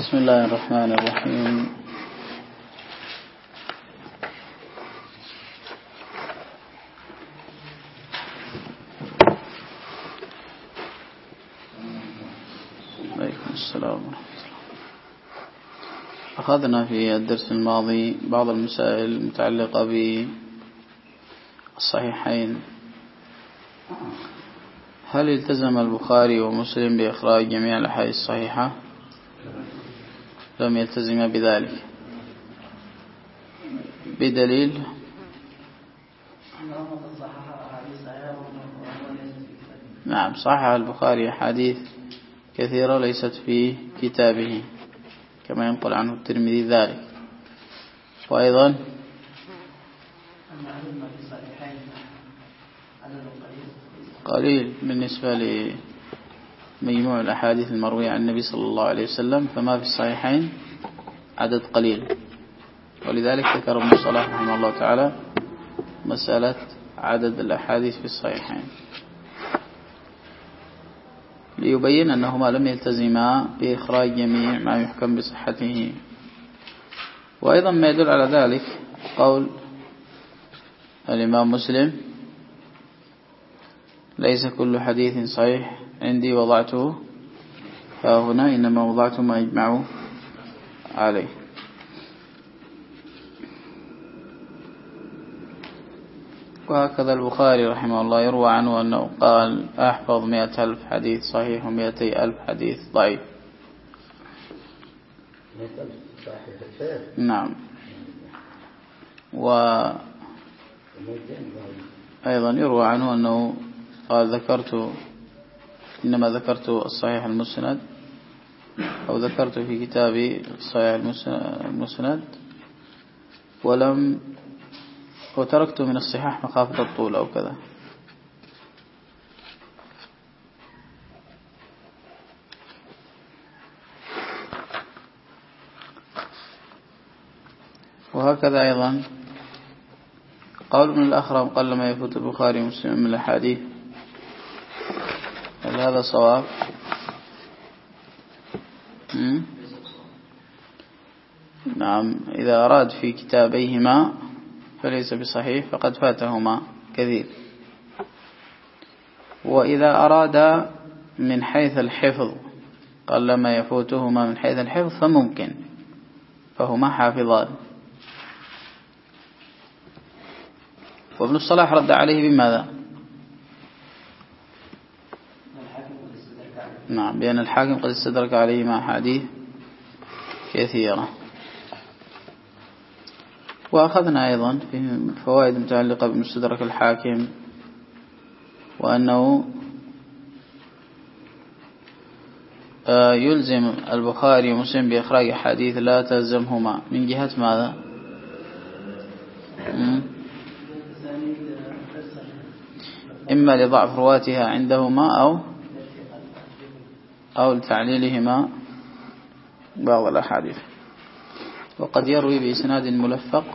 بسم الله الرحمن الرحيم. عليكم السلام ورحمة الله. أخذنا في الدرس الماضي بعض المسائل المتعلقة بالصحيحين. هل التزم البخاري ومسلم بإخراج جميع الأحاديث الصحيحة؟ لم يلتزم بذلك بدليل نعم صحح البخاري أحاديث كثيرة ليست في كتابه كما ينقل عنه الترمذي ذلك. وأيضا قليل بالنسبة لمجموع الأحاديث المروية عن النبي صلى الله عليه وسلم، فما في الصحيحين عدد قليل. ولذلك ذكر ابن صلاح رحمه الله تعالى مسألة عدد الأحاديث في الصحيحين ليبين أنهما لم يلتزما بإخراج جميع ما يحكم بصحته. وأيضا ما يدل على ذلك قول الإمام مسلم: ليس كل حديث صحيح عندي وضعته فهنا، إنما وضعت ما يجمع عليه. وهكذا البخاري رحمه الله يروى عنه أنه قال: أحفظ 100,000 حديث صحيح و200,000 حديث ضعيف. نعم. وأيضا يروى عنه أنه قال: إنما ذكرت الصحيح المسند، أو ذكرت في كتابي الصحيح المسند وتركت من الصحاح مخافة الطول أو كذا. وهكذا أيضا قول ابن الأخرم: قل ما يفوت البخاري ومسلم من الأحاديث. هل هذا صواب؟ نعم، إذا أراد في كتابيهما فليس بصحيح، فقد فاتهما كثير. وإذا أراد من حيث الحفظ قال ما يفوتهما من حيث الحفظ فممكن، فهما حافظان. وابن الصلاح رد عليه بماذا؟ نعم، بأن الحاكم قد استدرك عليه مع أحاديث كثيرة. وأخذنا أيضا في فوائد متعلقة بمستدرك الحاكم، وأنه يلزم البخاري ومسلم بإخراج حديث لا تلزمهما من جهة ماذا؟ إما لضعف رواتها عندهما أو لتعليلهما بعض الأحاديث. وقد يروي بإسناد ملفق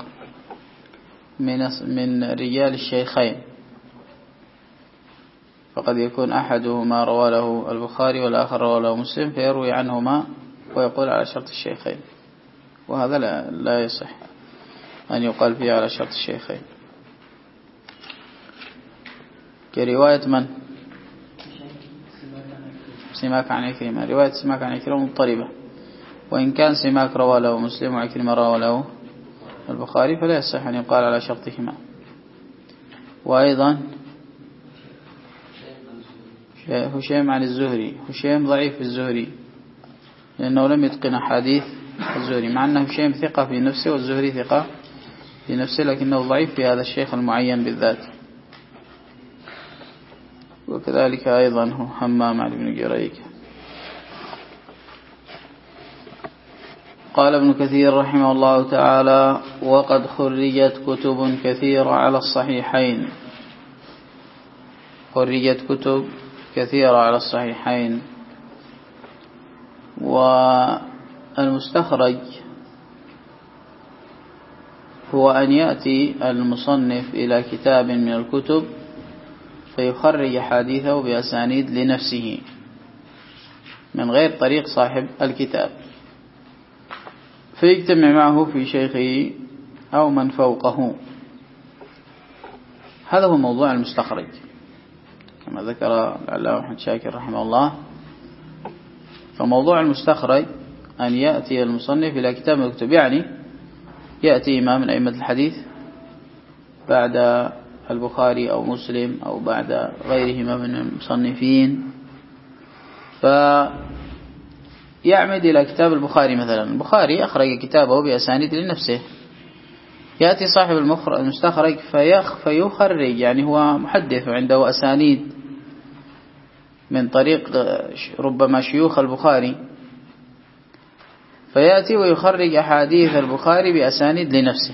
من رجال الشيخين، فقد يكون أحدهما روى له البخاري والآخر روى له مسلم، فيروي عنهما ويقول على شرط الشيخين، وهذا لا يصح أن يقال فيه على شرط الشيخين. كرواية من؟ سماك عن عكرمة. رواية سماك عن عكرمة مضطربة، وإن كان سماك روى له مسلم وعكرمة روى له البخاري فلا يصح أن يقال على شرطهما. وأيضا هشيم عن الزهري. هشيم ضعيف في الزهري لأنه لم يتقن حديث الزهري، مع أنه هشيم ثقة في نفسه والزهري ثقة في نفسه، لكنه ضعيف في هذا الشيخ المعين بالذات. وكذلك أيضا هو همام عن ابن جريج. قال ابن كثير رحمه الله تعالى: وقد خرجت كتب كثيرة على الصحيحين. خرجت كتب كثيرة على الصحيحين. والمستخرج هو أن يأتي المصنف إلى كتاب من الكتب فيخرج حديثه بأسانيد لنفسه من غير طريق صاحب الكتاب، فيجتمع معه في شيخه أو من فوقه. هذا هو موضوع المستخرج كما ذكر العلامة أحمد شاكر رحمه الله. فموضوع المستخرج أن يأتي المصنف إلى كتاب من الكتب، يعني يأتي إمام من أئمة الحديث بعد البخاري أو مسلم أو بعد غيرهما من المصنفين، فيعمد إلى كتاب البخاري مثلا. البخاري أخرج كتابه بأسانيد لنفسه، يأتي صاحب المستخرج فيخرج، يعني هو محدث وعنده أسانيد من طريق ربما شيوخ البخاري، فيأتي ويخرج أحاديث البخاري بأسانيد لنفسه،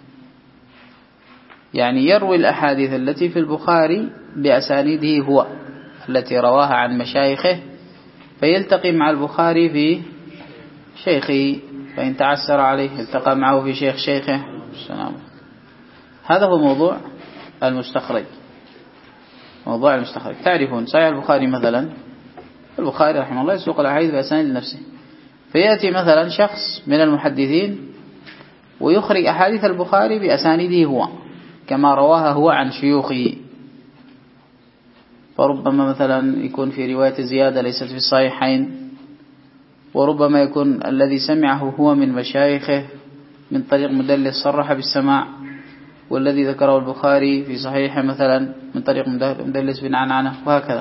يعني يروي الأحاديث التي في البخاري بأسانيده هو التي رواها عن مشايخه، فيلتقي مع البخاري في شيخه، فإن تعسر عليه التقى معه في شيخ شيخه. السلام. هذا هو موضوع المستخرج. موضوع المستخرج تعرفون صحيح البخاري مثلا، البخاري رحمه الله يسوق الأحاديث بأسانيد لنفسه، فيأتي مثلا شخص من المحدثين ويخرج أحاديث البخاري بأسانيده هو كما رواها هو عن شيوخه. فربما مثلا يكون في رواية زيادة ليست في الصحيحين، وربما يكون الذي سمعه هو من مشايخه من طريق مدلس صرح بالسماع، والذي ذكره البخاري في صحيحه مثلا من طريق مدلس بن عنعنة، وهكذا.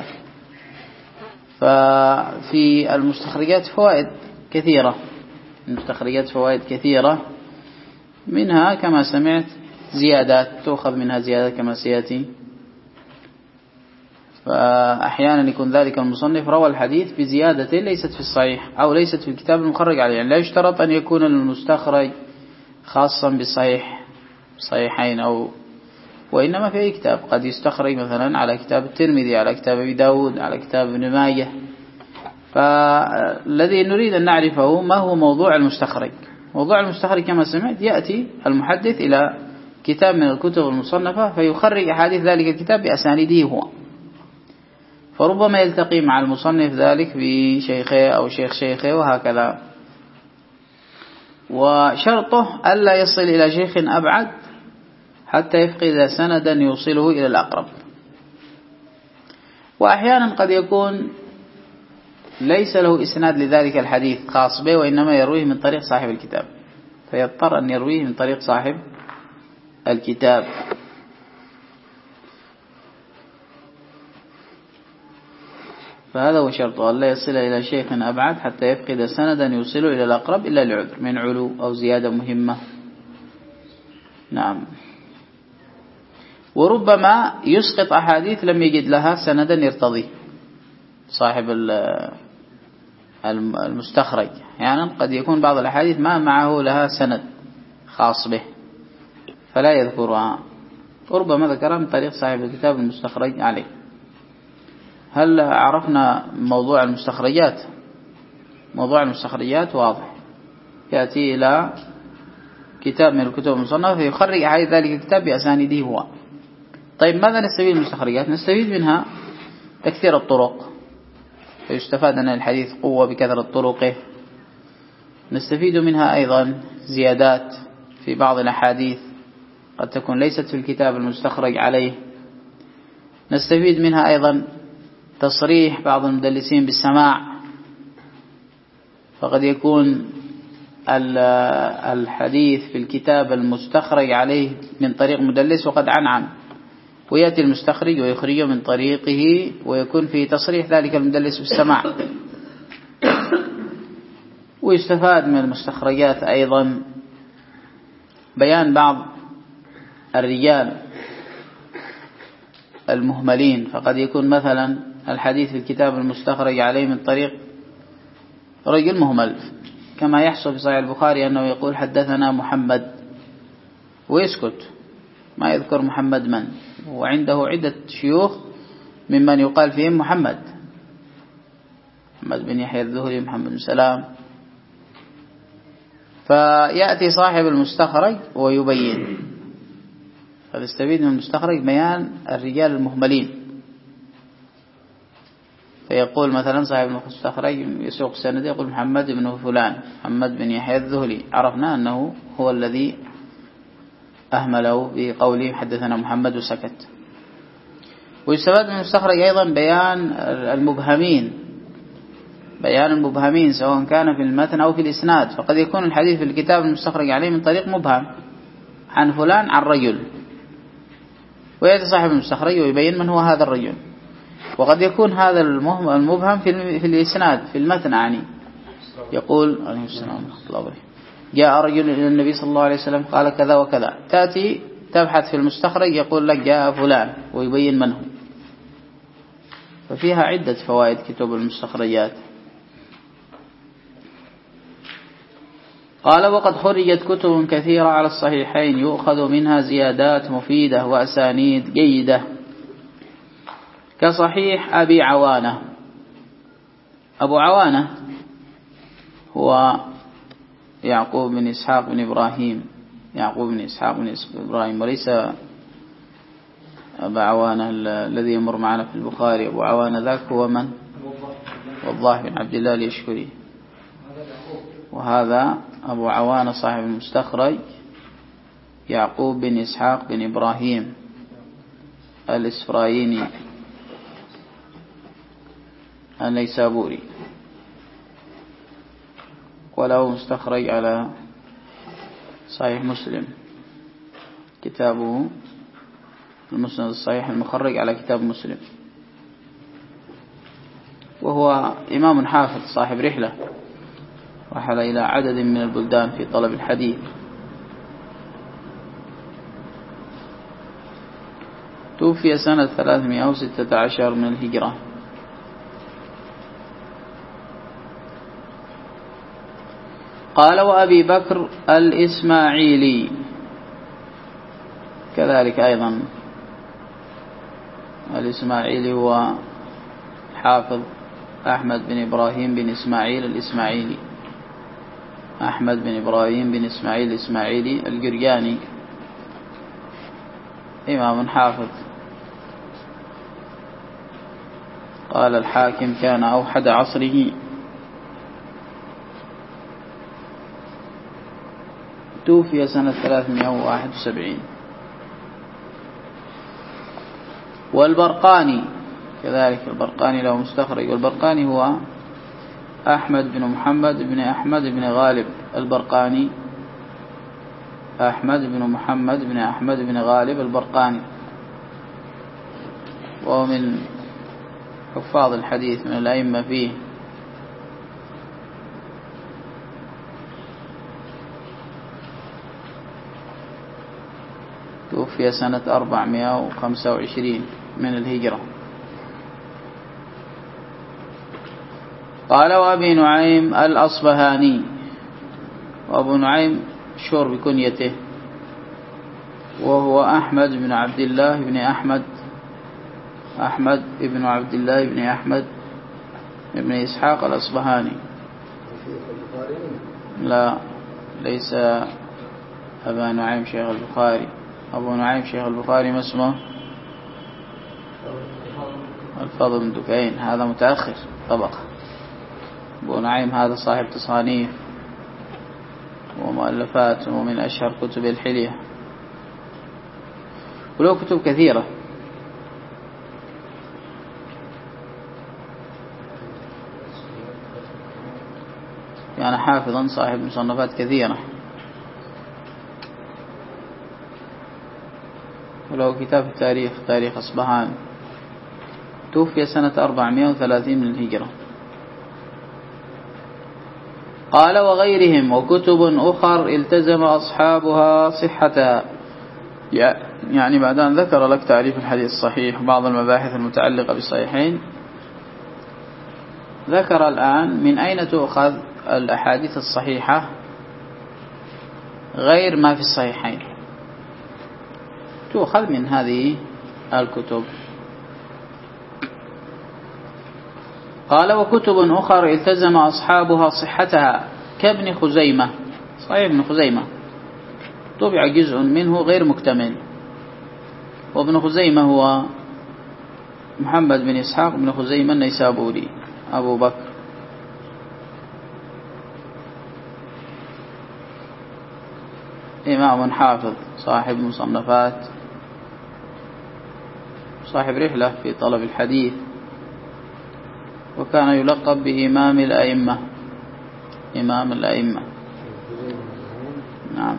ففي المستخرجات فوائد كثيرة، المستخرجات فوائد كثيرة، منها كما سمعت زيادات، تأخذ منها زيادات كما سيأتي. فأحيانا يكون ذلك المصنف روى الحديث بزيادة ليست في الصحيح أو ليست في الكتاب المخرج عليه، يعني لا يشترط أن يكون المستخرج خاصا بالصحيحين أو وإنما في أي كتاب قد يستخرج مثلا على كتاب الترمذي، على كتاب أبي داود، على كتاب ابن ماجه. فالذي نريد أن نعرفه ما هو موضوع المستخرج. موضوع المستخرج كما سمعت يأتي المحدث إلى كتاب من الكتب المصنفة فيخرج أحاديث ذلك الكتاب بأسانيده هو، فربما يلتقي مع المصنف ذلك بشيخه أو شيخ شيخه وهكذا. وشرطه ألا يصل إلى شيخ أبعد حتى يفقد سندا يوصله إلى الأقرب. وأحيانا قد يكون ليس له إسناد لذلك الحديث خاص به، وإنما يرويه من طريق صاحب الكتاب، فيضطر أن يرويه من طريق صاحب الكتاب. فهذا هو شرطه، ألا يصل إلى شيخ أبعد حتى يفقد سندا يوصله إلى الأقرب إلا لعذر من علو أو زيادة مهمة. نعم. وربما يسقط أحاديث لم يجد لها سندا يرتضيه صاحب المستخرج، يعني قد يكون بعض الأحاديث ما معه لها سند خاص به فلا يذكرها، وربما ذكرها من طريق صاحب الكتاب المستخرج عليه. هل عرفنا موضوع المستخرجات؟ موضوع المستخرجات واضح، يأتي إلى كتاب من الكتب المصنفة فيخرج أحاديث ذلك الكتاب بأسانيده هو. طيب ماذا نستفيد من المستخرجات؟ نستفيد منها تكثير الطرق، فيستفاد أن الحديث قوة بكثرة طرقه. نستفيد منها أيضا زيادات في بعض الأحاديث قد تكون ليست في الكتاب المستخرج عليه. نستفيد منها أيضا تصريح بعض المدلسين بالسماع، فقد يكون الحديث في الكتاب المستخرج عليه من طريق مدلس وقد عنعن، ويأتي المستخرج ويخرجه من طريقه ويكون فيه تصريح ذلك المدلس بالسماع. ويستفاد من المستخرجات أيضا بيان بعض الرجال المهملين، فقد يكون مثلا الحديث في الكتاب المستخرج عليه من طريق رجل مهمل، كما يحصل في صحيح البخاري أنه يقول حدثنا محمد ويسكت ما يذكر محمد من، وعنده عدة شيوخ ممن يقال فيهم محمد بن يحيى الذهلي، محمد بن سلام. فيأتي صاحب المستخرج ويبين، فنستفيد من المستخرج بيان الرجال المهملين. فيقول مثلا صاحب المستخرج يسوق سند يقول محمد بن فلان، محمد بن يحيى الذهلي، عرفنا أنه هو الذي أهمله بقوله حدثنا محمد وسكت. ويستفاد من المستخرج أيضا بيان المبهمين سواء كان في المتن أو في الإسناد. فقد يكون الحديث في الكتاب المستخرج عليه من طريق مبهم عن فلان عن رجل، ويأتي صاحب المستخرج ويبين من هو هذا الرجل. وقد يكون هذا المبهم في الإسناد في المتن عني، يقول عليه السلام جاء رجل إلى النبي صلى الله عليه وسلم قال كذا وكذا، تأتي تبحث في المستخرج يقول لك جاء فلان ويبين من هو. ففيها عدة فوائد كتب المستخرجات. قال وقد خرجت كتب كثيرة على الصحيحين يؤخذ منها زيادات مفيدة وأسانيد جيدة، كصحيح أبي عوانة. أبو عوانة هو يعقوب بن إسحاق بن إبراهيم، وليس أبا عوانة الذي يمر معنا في البخاري. أبو عوانة ذاك هو من؟ والله بن عبد الله اليشكري. وهذا أبو عوانة صاحب المستخرج يعقوب بن إسحاق بن إبراهيم الإسفرايني النيسابوري، وله مستخرج على صحيح مسلم، كتابه المسند الصحيح المخرج على كتاب مسلم. وهو إمام حافظ صاحب رحلة، رحل إلى عدد من البلدان في طلب الحديث. توفي سنة 316 من الهجرة. قال وأبي بكر الإسماعيلي كذلك أيضا. الإسماعيلي هو حافظ أحمد بن إبراهيم بن إسماعيل الإسماعيلي، أحمد بن إبراهيم بن إسماعيل الإسماعيلي الجرجاني، إمام حافظ. قال الحاكم كان أوحد عصره. توفي سنة 371. والبرقاني كذلك، البرقاني له مستخرج. والبرقاني هو أحمد بن محمد بن أحمد بن غالب البرقاني، أحمد بن محمد بن أحمد بن غالب البرقاني، وهو من حفاظ الحديث من الأئمة فيه. توفي سنة 425 من الهجرة. قال وأبي نعيم الأصبهاني. وأبو نعيم شور بكنيته، وهو أحمد بن عبد الله بن أحمد بن عبد الله بن أحمد بن إسحاق الأصبهاني. لا، ليس أبا نعيم شيخ البخاري. أبو نعيم شيخ البخاري ما اسمه؟ الفضل بن دكين، هذا متأخر طبقة. أبو نعيم هذا صاحب تصانيف ومؤلفات، ومن أشهر كتب الحلية، وله كتب كثيرة. يعني حافظا صاحب مصنفات كثيرة، وله كتاب التاريخ، تاريخ أصبهان. توفي سنة 430 من الهجرة. قال وغيرهم وكتب أخر التزم أصحابها صحتها. يعني بعد أن ذكر لك تعريف الحديث الصحيح وبعض المباحث المتعلقة بالصحيحين، ذكر الآن من أين تؤخذ الأحاديث الصحيحة غير ما في الصحيحين. تؤخذ من هذه الكتب. قال وكتب أخر التزم أصحابها صحتها كابن خزيمة. صحيح ابن خزيمة طبع جزء منه غير مكتمل، وابن خزيمة هو محمد بن إسحاق بن خزيمة النيسابوري أبو بكر، إمام حافظ صاحب مصنفات، صاحب رحلة في طلب الحديث، وكان يلقب بإمام الأئمة، إمام الأئمة. نعم.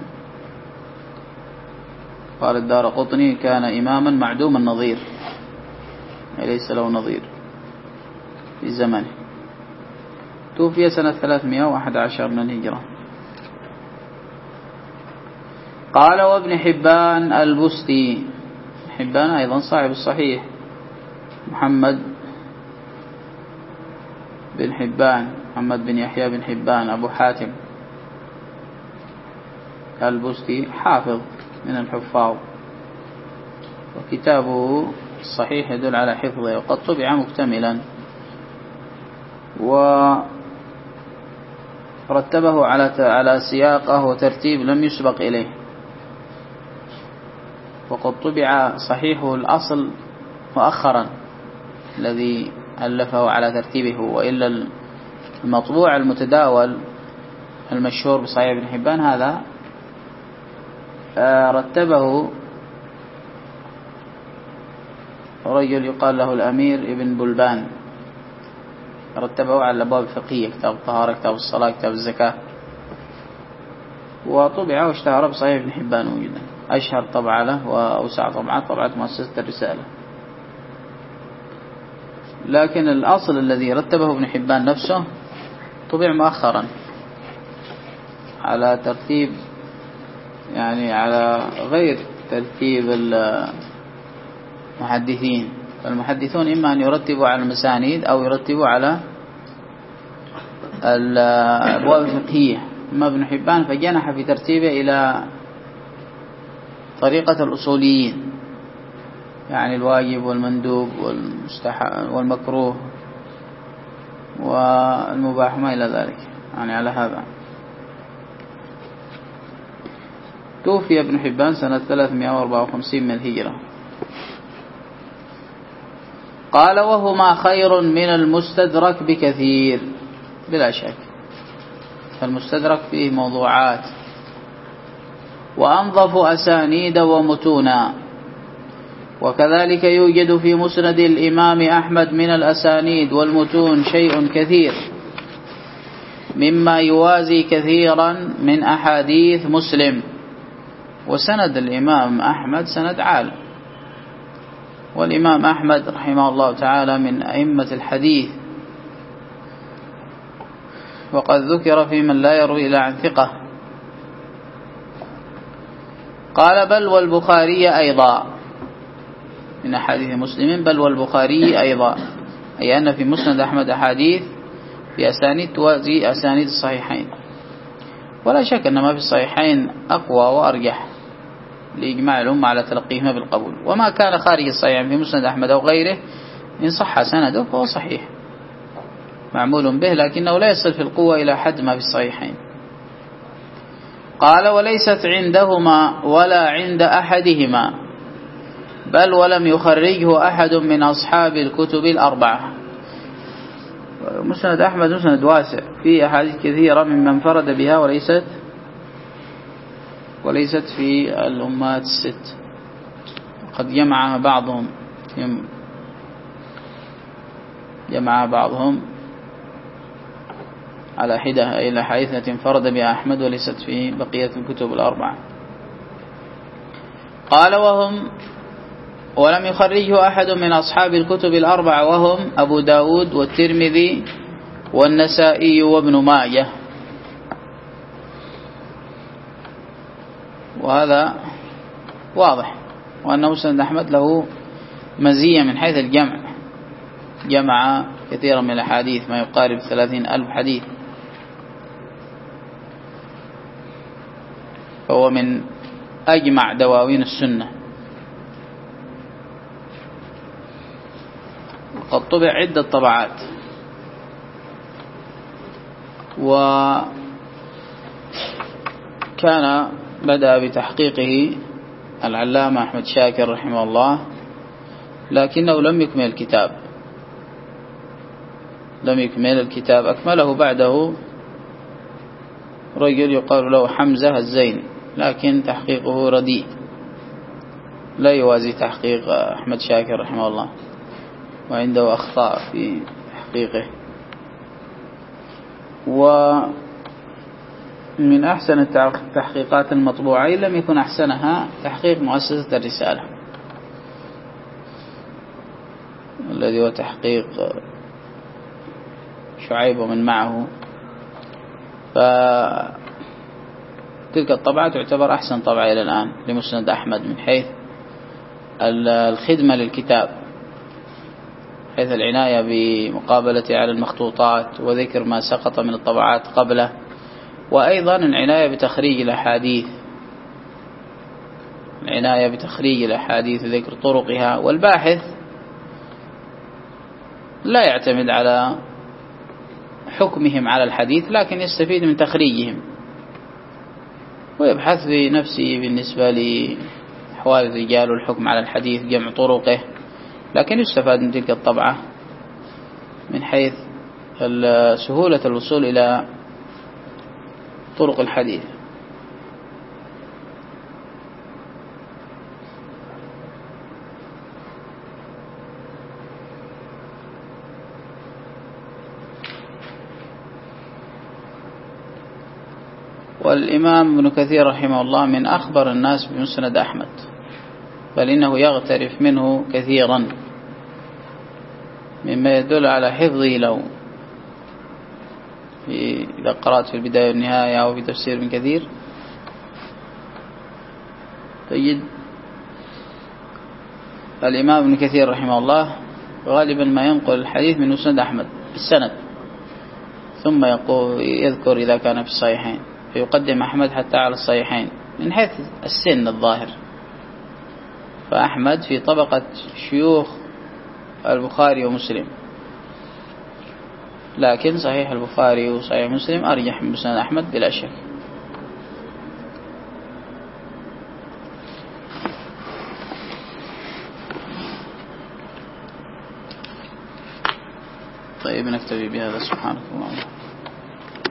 قال الدارقطني كان إماما معدوم النظير، ليس له نظير في زمنه. توفي سنة 311 من الهجرة. قال وابن حبان البستي، حبان أيضا صاحب الصحيح، محمد بن حبان، محمد بن يحيى بن حبان أبو حاتم البستي، حافظ من الحفاظ، وكتابه الصحيح يدل على حفظه، وقد طبع مكتملا، ورتبه على سياقه وترتيب لم يسبق إليه، وقد طبع صحيحه الأصل مؤخرا الذي ألفه على ترتيبه، وإلا المطبوع المتداول المشهور بصحيح ابن حبان هذا رتبه رجل يقال له الأمير ابن بلبان، رتبه على الأبواب الفقهية، كتاب الطهارة، كتاب الصلاة، كتاب الزكاة، وطبع واشتهر بصحيح ابن حبان وجدا. أشهر طبعة له وأوسع طبعة مؤسسة الرسالة. لكن الأصل الذي رتبه ابن حبان نفسه طبع مؤخرا على ترتيب، يعني على غير ترتيب المحدثين. فالمحدثون إما أن يرتبوا على المسانيد أو يرتبوا على الأبواب الفقهية. أما ابن حبان فجنح في ترتيبه إلى طريقة الأصوليين، يعني الواجب والمندوب والمكروه والمباح ما إلى ذلك، يعني على هذا. توفي ابن حبان سنة 354 من الهجرة. قال وهما خير من المستدرك بكثير، بلا شك. فالمستدرك فيه موضوعات وأنظف أسانيد ومتونا، وكذلك يوجد في مسند الإمام أحمد من الأسانيد والمتون شيء كثير مما يوازي كثيرا من أحاديث مسلم. وسند الإمام أحمد سند عال، والإمام أحمد رحمه الله تعالى من أئمة الحديث، وقد ذكر في من لا يروي إلا عن ثقة. قال بل والبخاري أيضا، من أحاديث مسلم بل والبخاري أيضا، أي أن في مسند أحمد أحاديث بأسانيد توازي أسانيد الصحيحين. ولا شك أن ما في الصحيحين أقوى وأرجح لإجماع الأمة على تلقيهما بالقبول. وما كان خارج الصحيح في مسند أحمد أو غيره إن صح سنده فهو صحيح معمول به، لكنه لا يصل في القوة إلى حد ما في الصحيحين. قال وليست عندهما ولا عند أحدهما، بل ولم يخرجه أحد من أصحاب الكتب الأربعة. مسند أحمد مسند واسع فيه أحاديث كثيرة ممن انفرد بها وليست في الأمات الست. قد جمع بعضهم على حدة إلى حديث التي انفرد بها أحمد وليست في بقية الكتب الأربعة. قال ولم يخرجه أحد من أصحاب الكتب الأربعة، وهم أبو داود والترمذي والنسائي وابن ماجه. وهذا واضح، وأن مسند أحمد له مزية من حيث الجمع، جمع كثيرا من الحديث ما يقارب 30,000 حديث، فهو من أجمع دواوين السنة. قد طبع عدة طبعات، وكان بدأ بتحقيقه العلامة أحمد شاكر رحمه الله لكنه لم يكمل الكتاب، لم يكمل الكتاب، أكمله بعده رجل يقال له حمزة الزين، لكن تحقيقه رديء لا يوازي تحقيق أحمد شاكر رحمه الله، وعنده أخطاء في تحقيقه. ومن أحسن التحقيقات المطبوعة إن لم يكن أحسنها تحقيق مؤسسة الرسالة الذي هو تحقيق شعيب ومن معه، فتلك الطبعة تعتبر أحسن طبعة إلى الآن لمسند أحمد من حيث الخدمة للكتاب، حيث العناية بمقابلته على المخطوطات وذكر ما سقط من الطبعات قبله، وأيضا العناية بتخريج الأحاديث، العناية بتخريج الأحاديث وذكر طرقها. والباحث لا يعتمد على حكمهم على الحديث، لكن يستفيد من تخريجهم ويبحث بنفسه بالنسبة لأحوال الرجال والحكم على الحديث جمع طرقه، لكن يستفاد من تلك الطبعة من حيث سهولة الوصول إلى طرق الحديث. والإمام ابن كثير رحمه الله من أخبر الناس بمسند أحمد، بل إنه يغترف منه كثيرا مما يدل على حفظه له. إذا قرأت في البداية والنهاية أو في تفسير ابن كثير تجد الإمام ابن كثير رحمه الله غالبا ما ينقل الحديث من مسند أحمد بالسند، ثم يذكر إذا كان في الصحيحين، فيقدم أحمد حتى على الصحيحين من حيث السن الظاهر. فأحمد في طبقة شيوخ البخاري ومسلم، لكن صحيح البخاري وصحيح مسلم أرجح من مسند أحمد بلا شك. طيب نكتفي بهذا، سبحانك اللهم.